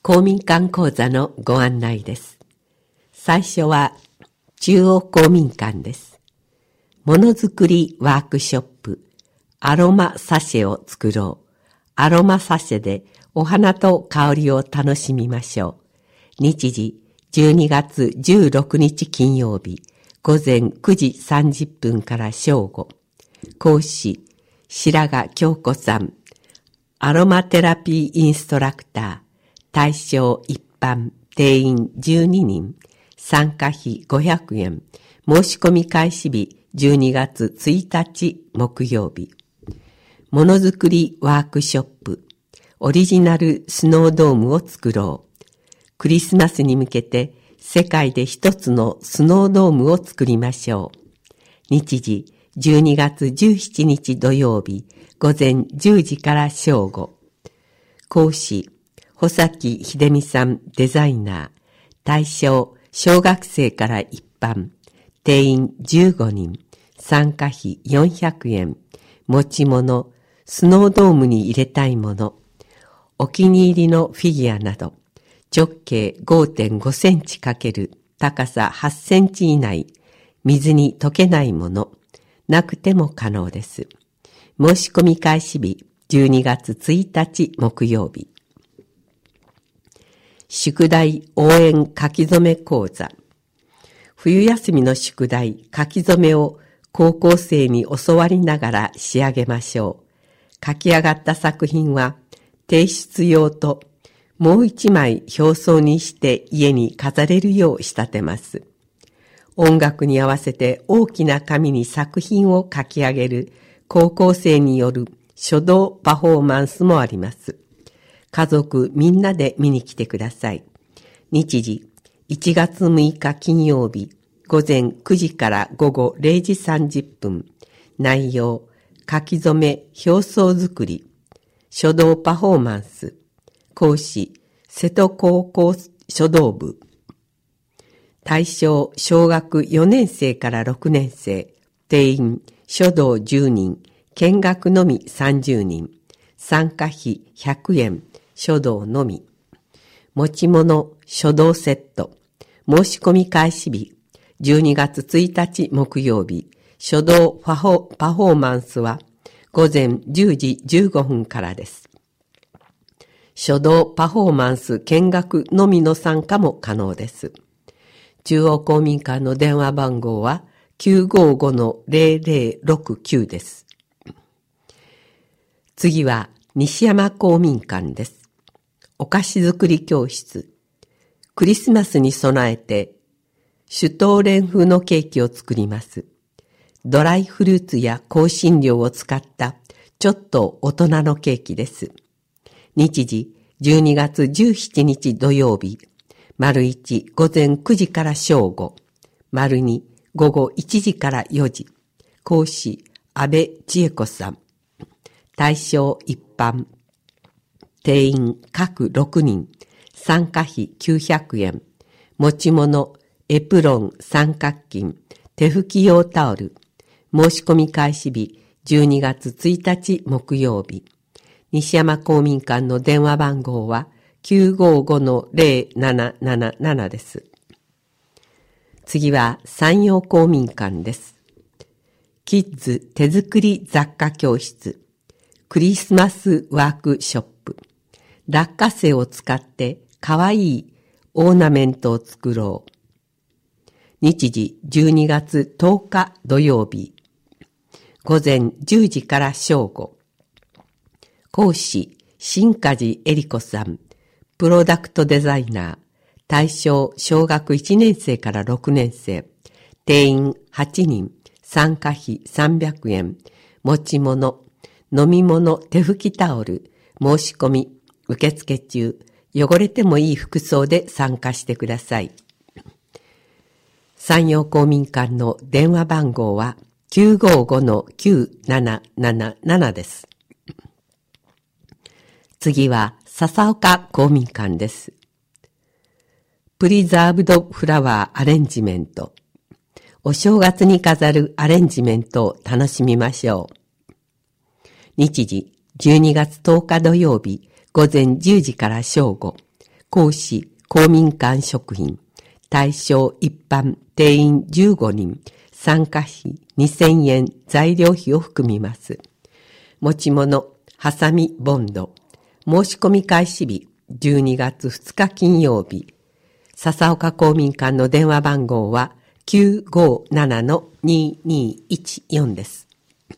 公民館講座のご案内です。最初は中央公民館です。ものづくりワークショップ、アロマサシェを作ろう。アロマサシェでお花と香りを楽しみましょう。日時12月16日金曜日、午前9時30分から正午。講師、白髪京子さん。アロマテラピーインストラクター。対象一般、定員12人。参加費500円。申し込み開始日12月1日木曜日。ものづくりワークショップ。オリジナルスノードームを作ろう。クリスマスに向けて世界で一つのスノードームを作りましょう。日時12月17日土曜日午前10時から正午。講師、穂崎秀美さんデザイナー。対象、小学生から一般。定員15人。参加費400円。持ち物、スノードームに入れたいもの。お気に入りのフィギュアなど。直径 5.5 センチ×高さ8センチ以内。水に溶けないもの。なくても可能です。申し込み開始日12月1日木曜日。宿題応援書き初め講座。冬休みの宿題書き初めを高校生に教わりながら仕上げましょう。書き上がった作品は提出用ともう一枚表層にして家に飾れるよう仕立てます。音楽に合わせて大きな紙に作品を書き上げる高校生による書道パフォーマンスもあります。家族みんなで見に来てください。日時1月6日金曜日午前9時から午後0時30分。内容、書き初め表層作り、書道パフォーマンス。講師、瀬戸高校書道部。対象、小学4年生から6年生。定員、書道10人。見学のみ30人。参加費100円。書道のみ。持ち物、書道セット。申し込み開始日、12月1日木曜日。書道パフォーマンスは午前10時15分からです。書道パフォーマンス見学のみの参加も可能です。中央公民館の電話番号は 955-0069 です。次は西山公民館です。お菓子作り教室。クリスマスに備えてシュトーレン風のケーキを作ります。ドライフルーツや香辛料を使ったちょっと大人のケーキです。日時12月17日土曜日。丸1午前9時から正午。丸2午後1時から4時。講師、安倍千恵子さん。対象一般。定員各6人。参加費900円。持ち物、エプロン、三角巾、手拭き用タオル。申し込み開始日12月1日木曜日。西山公民館の電話番号は 955-0777 です。次は山陽公民館です。キッズ手作り雑貨教室。クリスマスワークショップ。落花生を使ってかわいいオーナメントを作ろう。日時12月10日土曜日。午前10時から正午。講師、新梶恵里子さん。プロダクトデザイナー。対象、小学1年生から6年生。定員8人。参加費300円。持ち物、飲み物、手拭きタオル。申し込み、受付中。汚れてもいい服装で参加してください。山陽公民館の電話番号は 955-9777 です。次は笹岡公民館です。プリザーブドフラワーアレンジメント。お正月に飾るアレンジメントを楽しみましょう。日時12月10日土曜日午前10時から正午。 講師、公民館職員、対象一般定員15人、参加費2000円材料費を含みます。持ち物、ハサミ、ボンド。申し込み開始日、12月2日金曜日。笹岡公民館の電話番号は 957-2214 です。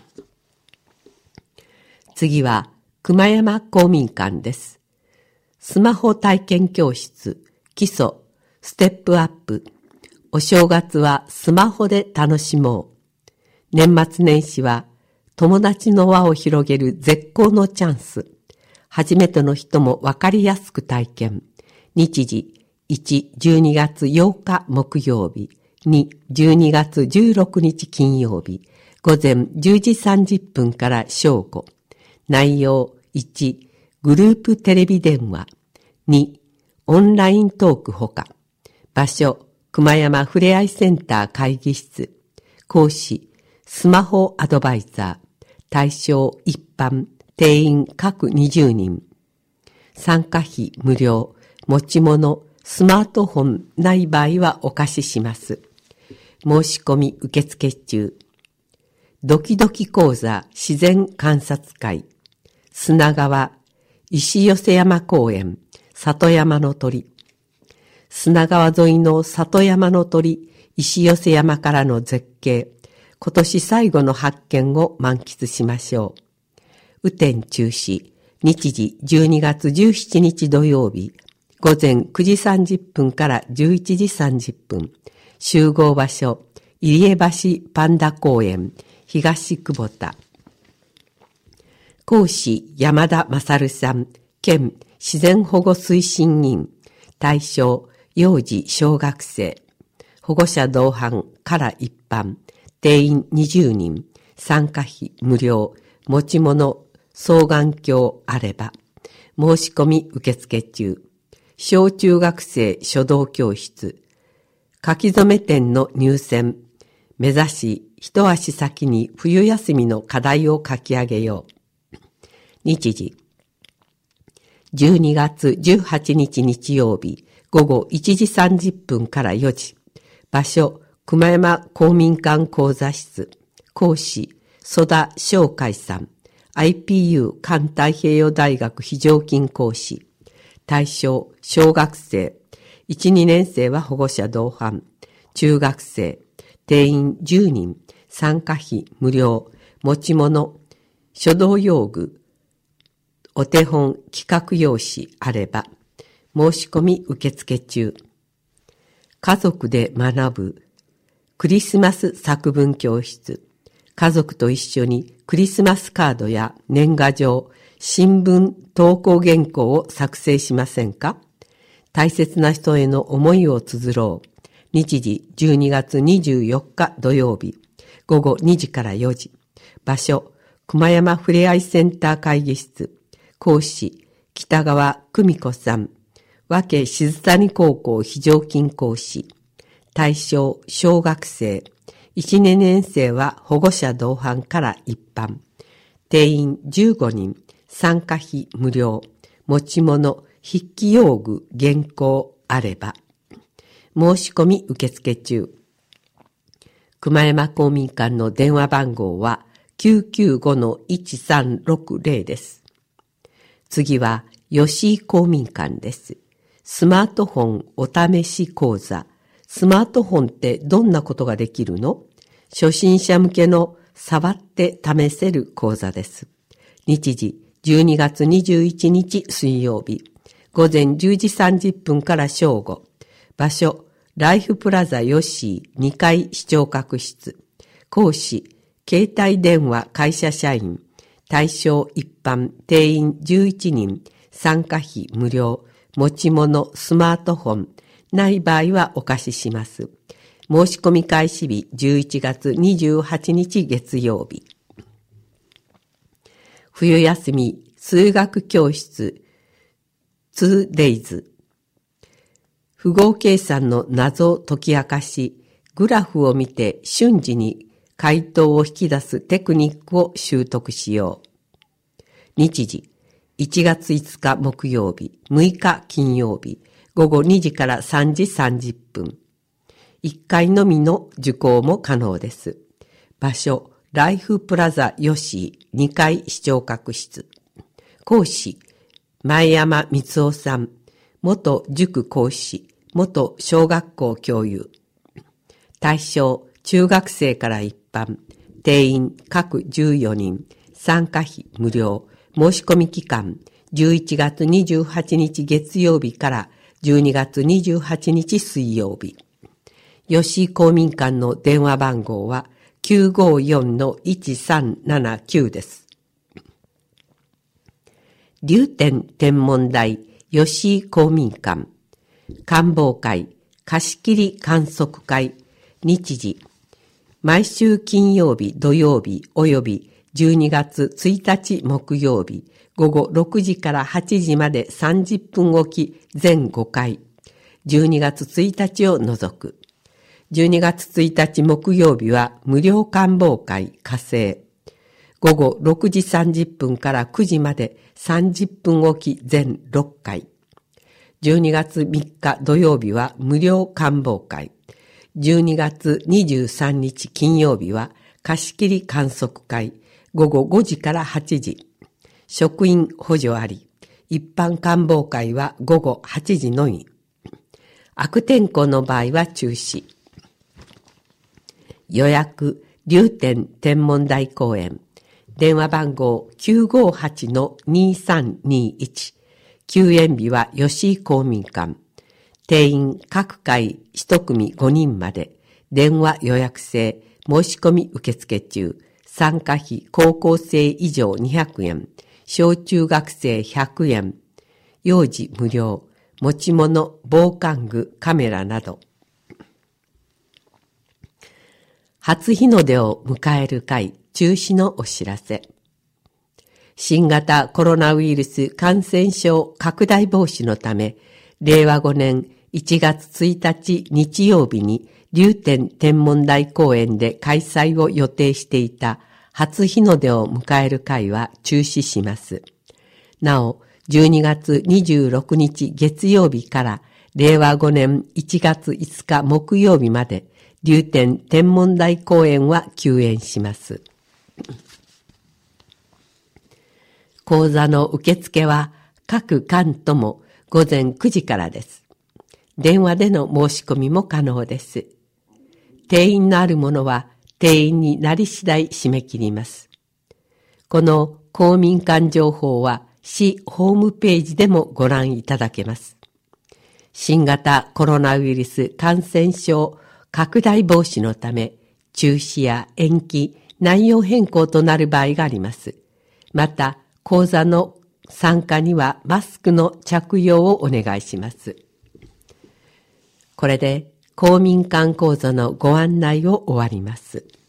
次は、熊山公民館です。スマホ体験教室、基礎、ステップアップ。お正月はスマホで楽しもう。年末年始は友達の輪を広げる絶好のチャンス。初めての人もわかりやすく体験。日時、1、12月8日木曜日。2、12月16日金曜日。午前10時30分から正午。内容、1、グループテレビ電話。2、オンライントークほか。場所、熊山ふれあいセンター会議室。講師、スマホアドバイザー。対象一般、定員各20人。参加費無料。持ち物、スマートフォンない場合はお貸しします。申し込み受付中。ドキドキ講座自然観察会。砂川、石寄山公園、里山の鳥。砂川沿いの里山の鳥、石寄山からの絶景、今年最後の発見を満喫しましょう。雨天中止、日時12月17日土曜日、午前9時30分から11時30分、集合場所、入江橋パンダ公園、東久保田。講師、山田勝さん、県自然保護推進員、対象、幼児小学生、保護者同伴から一般、定員20人、参加費無料、持ち物、双眼鏡あれば、申し込み受付中、小中学生書道教室、書き初め店の入選、目指し一足先に冬休みの課題を書き上げよう。日時、12月18日日曜日、午後1時30分から4時。場所、熊山公民館講座室。講師、曽田翔海さん。IPU 環太平洋大学非常勤講師。対象、小学生。1、2年生は保護者同伴。中学生。定員10人。参加費無料。持ち物。書道用具。お手本、企画用紙あれば。申し込み受付中。家族で学ぶクリスマス作文教室。家族と一緒にクリスマスカードや年賀状、新聞投稿原稿を作成しませんか？大切な人への思いを綴ろう。日時12月24日土曜日。午後2時から4時。場所、熊山ふれあいセンター会議室。講師、北川久美子さん。和気静谷高校非常勤講師。対象、小学生。1、2年生は保護者同伴から一般。定員15人。参加費無料。持ち物、筆記用具、原稿あれば。申し込み受付中。熊山公民館の電話番号は 995-1360 です。次は、吉井公民館です。スマートフォンお試し講座。スマートフォンってどんなことができるの？初心者向けの触って試せる講座です。日時12月21日水曜日。午前10時30分から正午。場所、ライフプラザヨッシー2階視聴覚室。講師、携帯電話会社社員。対象一般定員11人。参加費無料。持ち物、スマートフォン。ない場合はお貸しします。申し込み開始日11月28日月曜日。冬休み数学教室 2days。符号計算の謎を解き明かし、グラフを見て瞬時に回答を引き出すテクニックを習得しよう。日時1月5日木曜日、6日金曜日、 午後2時から3時30分。1回のみの受講も可能です。場所、ライフプラザ吉井2階視聴覚室。講師、前山光夫さん、元塾講師、元小学校教諭。対象、中学生から一般。定員各14人。参加費無料。申し込み期間、11月28日月曜日から12月28日水曜日。吉井公民館の電話番号は 954-1379 です。龍天天文台吉井公民館観望会貸切観測会日時毎週金曜日土曜日および12月1日木曜日午後6時から8時まで30分おき全5回12月1日を除く12月1日木曜日は無料観望会火星午後6時30分から9時まで30分おき全6回。12月3日土曜日は無料観望会。12月23日金曜日は貸し切り観測会。午後5時から8時。職員補助あり。一般観望会は午後8時のみ。悪天候の場合は中止。予約、龍天天文台公園。電話番号 958-2321。休園日は吉井公民館。定員各回1組5人まで。電話予約制。申し込み受付中。参加費高校生以上200円。小中学生100円。幼児無料。持ち物、防寒具、カメラなど。初日の出を迎える会。中止のお知らせ。新型コロナウイルス感染症拡大防止のため、令和5年1月1日日曜日に龍天天文台公園で開催を予定していた初日の出を迎える会は中止します。なお、12月26日月曜日から令和5年1月5日木曜日まで龍天天文台公園は休園します。講座の受付は各館とも午前9時からです。電話での申し込みも可能です。定員のあるものは定員になり次第締め切ります。この公民館情報は市ホームページでもご覧いただけます。新型コロナウイルス感染症拡大防止のため中止や延期、内容変更となる場合があります。また、講座の参加にはマスクの着用をお願いします。これで公民館講座のご案内を終わります。